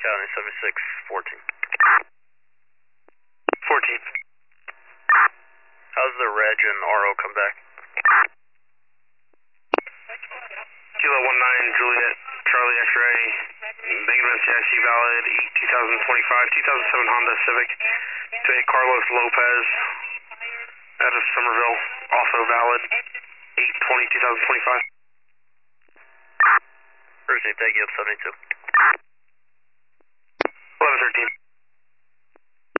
County 7614. 14. How's the reg and RO come back? Kilo 19 Juliet Charlie X-ray, negative CIC valid, 2025, 2007 Honda Civic to a Carlos Lopez out of Somerville, also valid, 8/20/2025. Routine, thank you, 72.